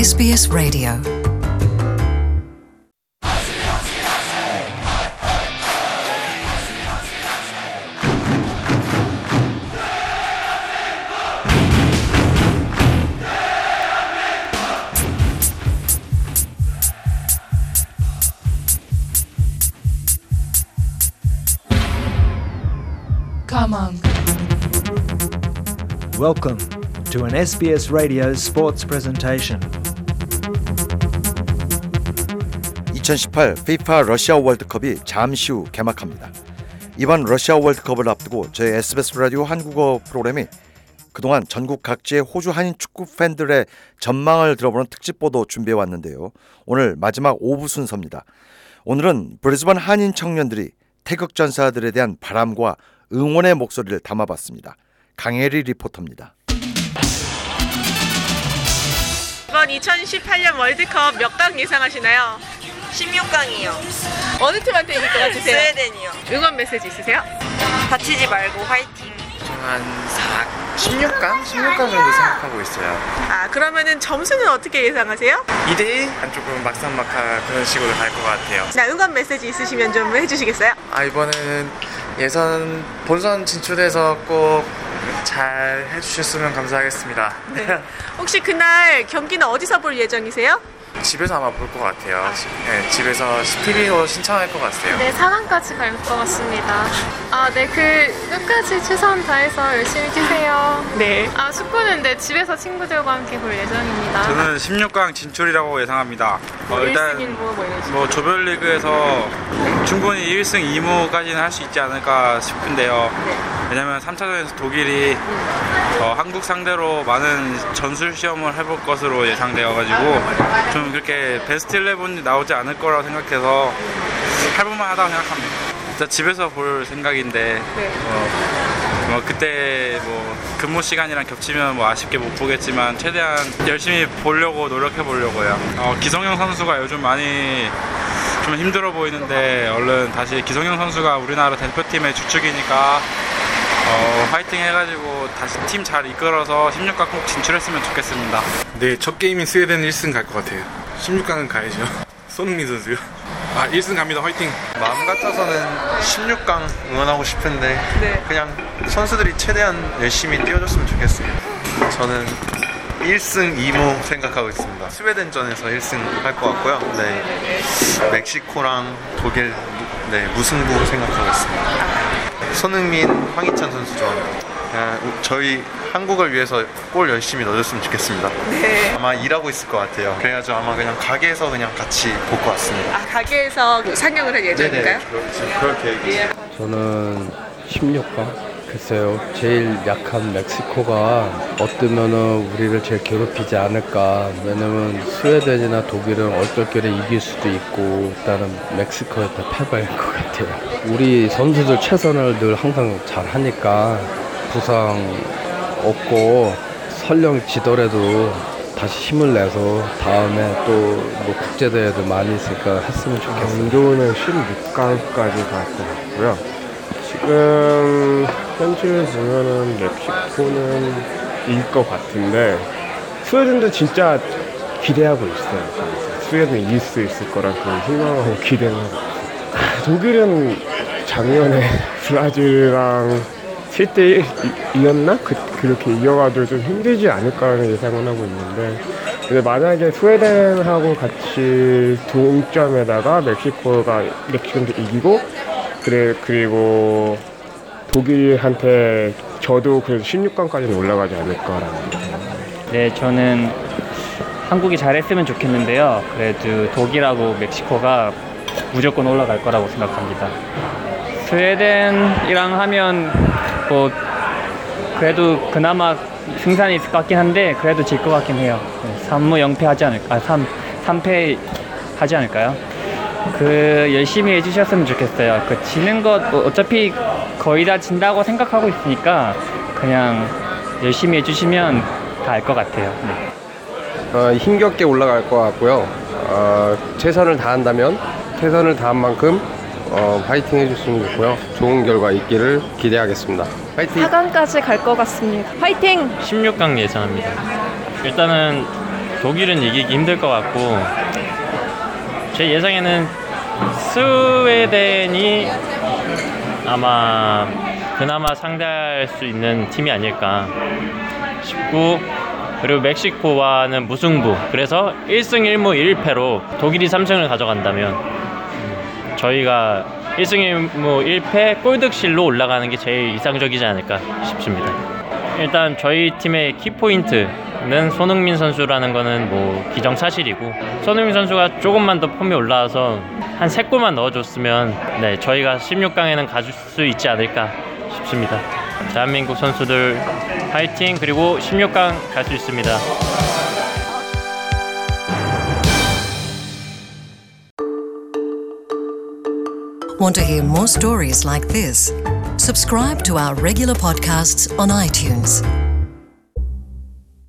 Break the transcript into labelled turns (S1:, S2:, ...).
S1: SBS Radio.
S2: Come on.
S3: Welcome to an SBS Radio sports presentation.
S4: 2018 FIFA 러시아 월드컵이 잠시 후 개막합니다. 이번 러시아 월드컵을 앞두고 저희 SBS 라디오 한국어 프로그램이 그동안 전국 각지의 호주 한인 축구 팬들의 전망을 들어보는 특집 보도 준비해 왔는데요. 오늘 마지막 5부 순서입니다. 오늘은 브리즈번 한인 청년들이 태극 전사들에 대한 바람과 응원의 목소리를 담아봤습니다. 강혜리 리포터입니다.
S5: 이번 2018년 월드컵 몇 강 예상하시나요?
S6: 16강이요.
S5: 어느 팀한테 이길 것 같으세요?
S6: 스웨덴이요.
S5: 응원 메시지 있으세요?
S6: 다치지 말고 화이팅.
S7: 한 16강? 16강 정도 생각하고 있어요.
S5: 아, 그러면은 점수는 어떻게 예상하세요?
S7: 2대1? 조금 막상막하 그런 식으로 갈 것 같아요.
S5: 자, 응원 메시지 있으시면 좀 해주시겠어요?
S7: 이번에는 예선 본선 진출해서 꼭 잘 해주셨으면 감사하겠습니다.
S5: 네. 혹시 그날 경기는 어디서 볼 예정이세요?
S7: 집에서 아마 볼 것 같아요. 네, 집에서 TV로 신청할 것 같아요.
S8: 네, 4강까지 갈 것 같습니다. 끝까지 최선 다해서 열심히 뛰세요.
S5: 네.
S8: 축구는 집에서 친구들과 함께 볼 예정입니다.
S9: 저는 16강 진출이라고 예상합니다.
S8: 일승 일무 이런 식으로.
S9: 조별리그에서 충분히 1승 2무까지는 할 수 있지 않을까 싶은데요.
S8: 네.
S9: 왜냐면 3차전에서 독일이 한국 상대로 많은 전술 시험을 해볼 것으로 예상되어가지고 좀 그렇게 베스트 11이 나오지 않을 거라고 생각해서 해볼만 하다고 생각합니다. 일단 집에서 볼 생각인데 그때 근무 시간이랑 겹치면 아쉽게 못 보겠지만 최대한 열심히 보려고 노력해 보려고요. 기성용 선수가 요즘 많이 좀 힘들어 보이는데 얼른 다시 기성용 선수가 우리나라 대표팀의 주축이니까 화이팅 해가지고 다시 팀 잘 이끌어서 16강 꼭 진출했으면 좋겠습니다.
S10: 네, 첫 게임인 스웨덴 1승 갈 것 같아요. 16강은 가야죠. 손흥민 선수요. 1승 갑니다. 화이팅!
S11: 마음 같아서는 16강 응원하고 싶은데 그냥 선수들이 최대한 열심히 뛰어줬으면 좋겠어요. 저는 1승 2무 생각하고 있습니다. 스웨덴전에서 1승 할 것 같고요. 네, 멕시코랑 독일 무승부 생각하고 있습니다. 손흥민, 황희찬 선수 좋아합니다. 저희 한국을 위해서 골 열심히 넣어줬으면 좋겠습니다.
S5: 네.
S11: 아마 일하고 있을 것 같아요. 그래가지고 아마 그냥 가게에서 그냥 같이 볼 것 같습니다.
S5: 가게에서 상영을 할 예정인가요?
S11: 그렇게 얘기해요.
S12: 저는 16강? 글쎄요, 제일 약한 멕시코가 어쩌면은 우리를 제일 괴롭히지 않을까. 왜냐면 스웨덴이나 독일은 얼떨결에 이길 수도 있고 일단은 멕시코한테 패배할 것 같아요. 우리 선수들 최선을 늘 항상 잘 하니까 부상 없고 설령 지더라도 다시 힘을 내서 다음에 또 국제대회도 많이 있으니까 했으면 좋겠어요.
S13: 인도는 16강까지 갈 것 같고요. 지금 현지를 보면은 멕시코는 이길 것 같은데 스웨덴도 진짜 기대하고 있어요. 스웨덴이 이길 수 있을 거라 희망하고 기대를 하고 있어요. 독일은 작년에 브라질이랑 7대1이었나? 그렇게 이겨가지고 좀 힘들지 않을까라는 예상을 하고 있는데 근데 만약에 스웨덴하고 같이 동점에다가 멕시코도 이기고 그리고 독일한테 저도 그래도 16강까지는 올라가지 않을까라는.
S14: 네, 저는 한국이 잘했으면 좋겠는데요. 그래도 독일하고 멕시코가 무조건 올라갈 거라고 생각합니다. 스웨덴이랑 하면 그래도 그나마 승산이 있을 것 같긴 한데 그래도 질 것 같긴 해요. 3무 0패 하지 않을까? 3패 하지 않을까요? 열심히 해주셨으면 좋겠어요. 지는 것 어차피 거의 다 진다고 생각하고 있으니까 그냥 열심히 해주시면 다 알 것 같아요. 네.
S12: 힘겹게 올라갈 것 같고요. 최선을 다한다면 최선을 다한 만큼 파이팅 해줬으면 좋고요. 좋은 결과 있기를 기대하겠습니다. 파이팅!
S8: 4강까지 갈 것 같습니다. 파이팅!
S14: 16강 예상합니다. 일단은
S1: 독일은 이기기 힘들 것 같고 제 예상에는 스웨덴이 아마 그나마 상대할 수 있는 팀이 아닐까 싶고 그리고 멕시코와는 무승부 그래서 1승 1무 1패로 독일이 3승을 가져간다면 저희가 1승 1무 1패 골득실로 올라가는 게 제일 이상적이지 않을까 싶습니다. 일단 저희 팀의 키포인트는 손흥민 선수라는 거는 뭐 기정사실이고 손흥민 선수가 조금만 더 폼이 올라와서 한 3골만 넣어줬으면 네, 저희가 16강에는 가줄 수 있지 않을까 싶습니다. 대한민국 선수들 파이팅 그리고 16강 갈 수 있습니다.
S2: Want to hear more stories like this? Subscribe to our regular podcasts on iTunes.